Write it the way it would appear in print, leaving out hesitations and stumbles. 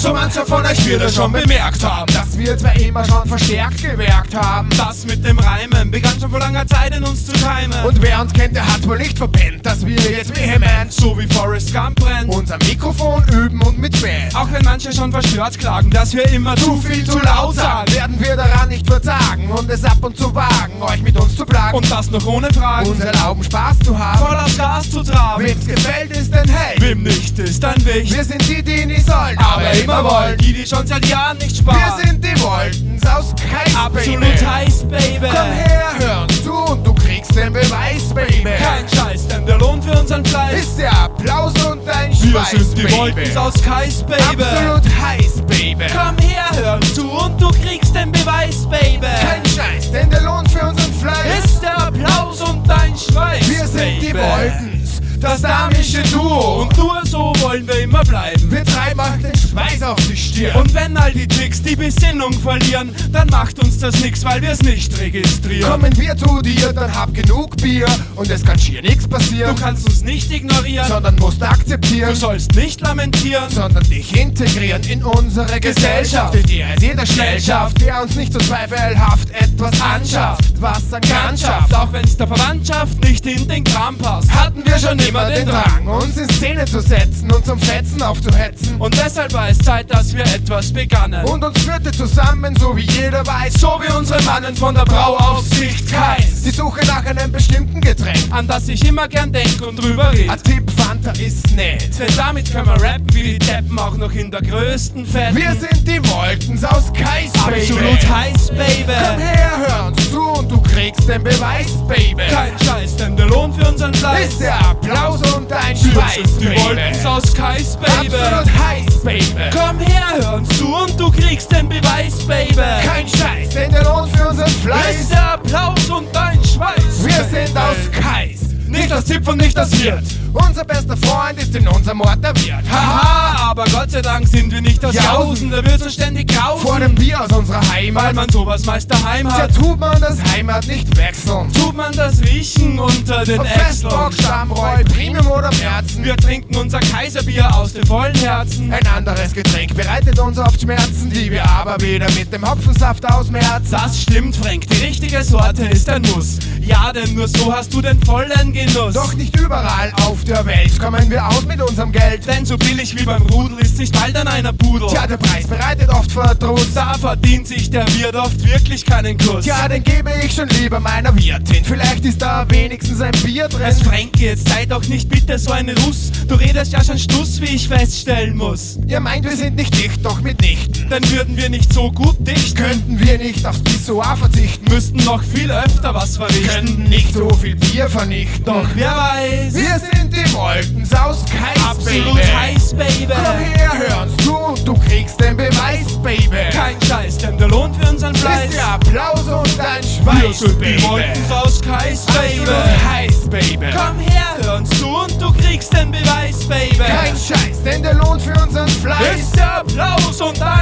So mancher von euch wird es schon bemerkt haben, dass wir zwar immer schon verstärkt gewerkt haben. Das mit dem Reimen begann schon vor langer Zeit in uns zu keimen. Und wer uns kennt, der hat wohl nicht verpennt, dass wir jetzt vehement, so wie Forrest Gump brennt, unser Mikrofon üben und mit Band. auch wenn manche schon verstört klagen, dass wir immer zu viel zu laut sagen, werden wir daran nicht verzagen und es ab und zu wagen, euch mit uns zu plagen. Und das noch ohne Fragen, uns erlauben Spaß zu haben, voll aufs Gas zu traben. Wem's gefällt ist ein Held, wem nicht ist ein Wicht. Wir sind die nicht sollen, aber immer wollen. Die schon seit Jahren nicht sparen. Wir sind die Wolltens aus Kreis, absolut Baby. heiß, Baby. Komm her, hör uns zu und du kriegst den Beweis, Baby. Kein Scheiß, denn der Lohn für unseren Fleiß ist der Applaus und dein wir Schweiß, sind die Baby. Wolltens aus Kais, Baby. Absolut heiß, Baby. Komm her, hör uns zu und du kriegst den Beweis, Baby. Kein Scheiß, denn der Lohn für unseren Fleiß ist der Applaus und dein Schweiß, wir sind Baby. die Wolltens, das damische Duo. Und nur so wollen wir immer bleiben. Wir treiben euch den Schweiß auf die Stirn. Und wenn all die Tricks die Besinnung verlieren, dann macht uns das nix, weil wir's nicht registrieren. Kommen wir zu dir, dann hab genug Bier und es kann schier nix passieren. Du kannst uns nicht ignorieren, sondern musst akzeptieren. du sollst nicht lamentieren, sondern dich integrieren in unsere Gesellschaft, in die es jeder schnell schafft, der uns nicht so zweifelhaft etwas anschafft, was an Kant schafft. auch wenn's der Verwandtschaft nicht in den Kram passt. Hatten wir schon immer den Drang, uns in Szene zu setzen und zum Fetzen aufzuhetzen. Und deshalb war es Zeit, dass wir etwas begannen. Und uns führte zusammen, so wie jeder weiß, so wie unsere Mannen von der Brauaufsicht Kais, die Suche nach einem bestimmten Getränk, an das ich immer gern denk und drüber red. ein Tipp Fanta ist nett, denn damit können wir rappen wie die Deppen, auch noch in der größten Fetten. wir sind die Wolltens aus Kais, Baby. Absolut heiß, Baby. Komm her, hör uns zu und du kriegst den Beweis, Baby. Kein Scheiß, denn der Lohn für unseren Fleiß ist der Applaus und dein wir Schweiß, sind die Baby. Wolltens aus Kais, Baby. Absolut heiß, Baby. Komm her, hör uns zu und du kriegst den Beweis, Baby. Kein Scheiß, denn der Lohn für unseren Fleiß ist der Applaus und dein Schweiß. wir sind aus Kais. Nicht das Zipf und nicht das Wirt. Unser bester Freund ist in unserem Ort der Wirt. Haha, aber Gott sei Dank sind wir nicht aus Jausen. Da wird so ständig kaufen. Vor dem Bier aus unserer weil Heimat. man sowas meist daheim Tja, hat. tut man das Heimat nicht wechseln. Tut man das Riechen unter den Ob Äxteln. Festbock, Stammroll, Premium oder Märzen. Wir trinken unser Kaiserbier aus dem vollen Herzen. Ein anderes Getränk bereitet uns oft Schmerzen, die wir aber wieder mit dem Hopfensaft ausmerzen. Das stimmt, Frank, die richtige Sorte ist ein Muss. Ja, denn nur so hast du den vollen Genuss. Doch nicht überall auf der Welt kommen wir aus mit unserem Geld. denn so billig wie beim Rudel ist nicht bald an einer Pudel. Tja, der Preis bereitet oft Verdruss. Da verdient sich der Wirt oft wirklich keinen Kuss. Tja, den gebe ich schon lieber meiner Wirtin. Vielleicht ist da wenigstens ein Bier drin. Es Frankie, jetzt sei doch nicht bitte so ein Russ. Du redest ja schon Stuss, wie ich feststellen muss. Ihr meint, wir sind nicht dicht, doch mitnichten. Dann würden wir nicht so gut dichten. Könnten wir nicht aufs Pissoir verzichten. Müssten noch viel öfter was verrichten. Könnten nicht so viel Bier vernichten. Doch wer weiß. Wir sind die Wolltens aus Kais, absolut Baby. heiß, Baby. Komm her, hör uns zu und du kriegst den Beweis, Baby. Kein Scheiß, denn der Lohn für unseren Fleiß ist der Applaus und dein wir Schweiß, sind die Baby. Wolltens aus Kais, Baby. Absolut heiß, Baby. Komm her, hör uns zu und du kriegst den Beweis, Baby. Kein Scheiß, denn der Lohn für unseren Fleiß ist der Applaus und dein